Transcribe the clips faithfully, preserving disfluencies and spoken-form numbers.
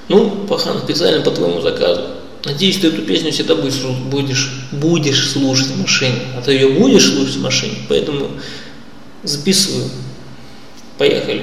Ну, пахан, специально по твоему заказу. Надеюсь, ты эту песню всегда будешь, будешь, будешь слушать в машине. А ты ее будешь слушать в машине, поэтому записываю. Поехали.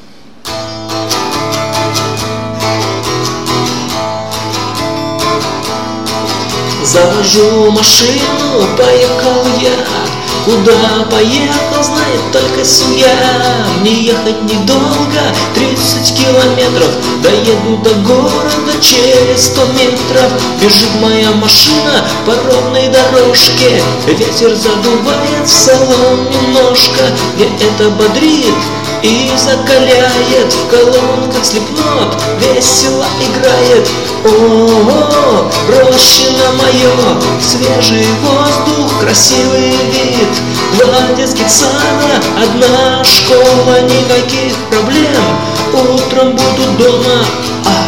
Завожу машину, поехал я. Куда поехал, знает только семья. Мне ехать недолго, тридцать километров. Доеду до города через сто метров. Бежит моя машина по ровной дорожке. Ветер задувает в салон немножко. Мне это бодрит и закаляет. В колонках Слипнот весело играет. О-о-о, рощино мое, свежий воздух, красивый вид. Два детских сада, одна школа, никаких проблем. Утром буду дома. А.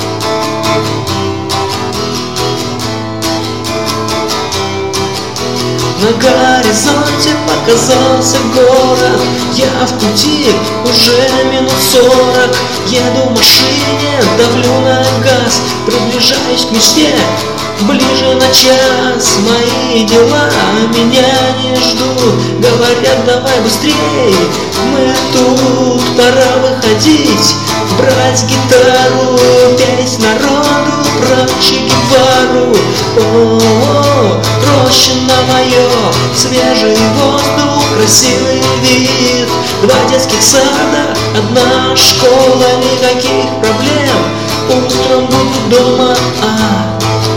На горизонте показался город. Я в пути уже минут сорок. Еду в машине, давлю на газ, приближаюсь к мечте, ближе на час. Мои дела меня не ждут, говорят, давай быстрей, мы тут, пора выходить, брать гитару, петь народу про Че Гевару. О-о-о, рощино мое, свежий воздух, красивый вид. Два детских сада, одна школа, никаких проблем. Утром буду дома. А.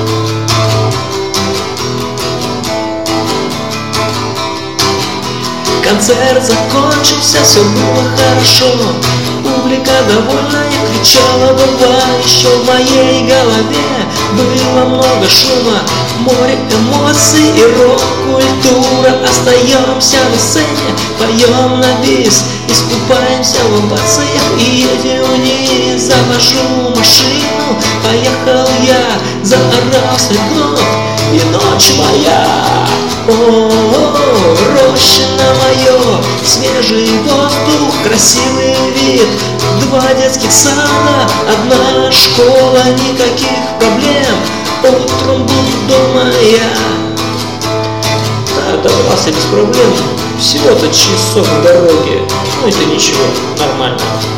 Концерт закончился, все было хорошо. Публика довольная кричала «Бомба!». Еще в моей голове было много шума, море эмоций и рок-культура. Остаемся на сцене, поем на бис, искупаемся в овациях и едем вниз. Завожу машину, поехал я, заорал Слипнот, и ночь моя. О-о-о, рощино мое, свежий воздух, красивый вид. Два детских сада, одна школа, никаких проблем. Утром буду дома я. Так, добрался без проблем. Всего-то часов дороги. Ну это ничего, нормально.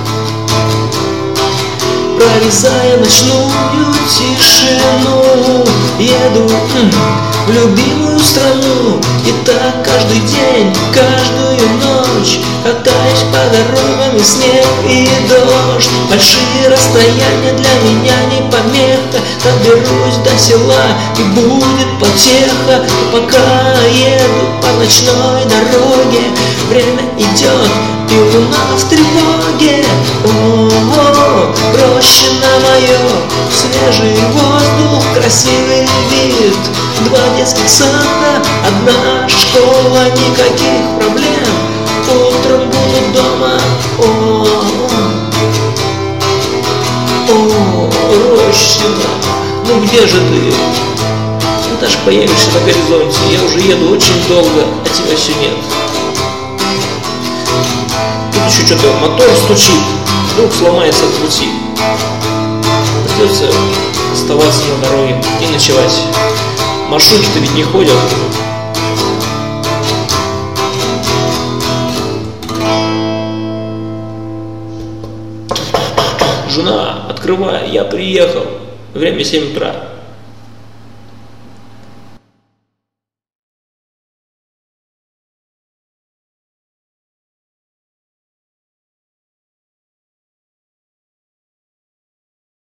Прорезая ночную тишину, еду м, в любимую страну. И так каждый день, каждую ночь катаюсь по дорогам, и снег, и дождь. Большие расстояния для меня не помеха. Доберусь до села, и будет потеха. И пока еду по ночной дороге, время идет, и луна в тревоге. О-о-о, рощино мое, свежий воздух, красивый вид. Два детских сада, одна школа, никаких проблем. Утром буду дома. О, рощино, ну где же ты? Ну даже появишься на горизонте. Я уже еду очень долго, а тебя все нет. Тут еще что-то мотор стучит, вдруг сломается в пути. Придется оставаться на дороге и ночевать. Маршрутки-то ведь не ходят. Жена, открывай, я приехал. Время семь утра.